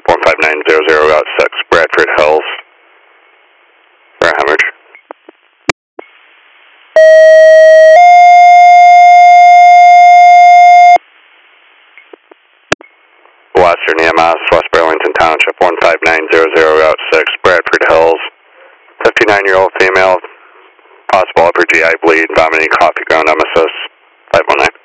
Township 15900 Route 6, Bradford Hills. For a hemorrhage. Western EMS, West Burlington Township 15900 Route 6, Bradford Hills. 59-year-old female, possible upper GI bleed, vomiting, coffee ground emesis, 519.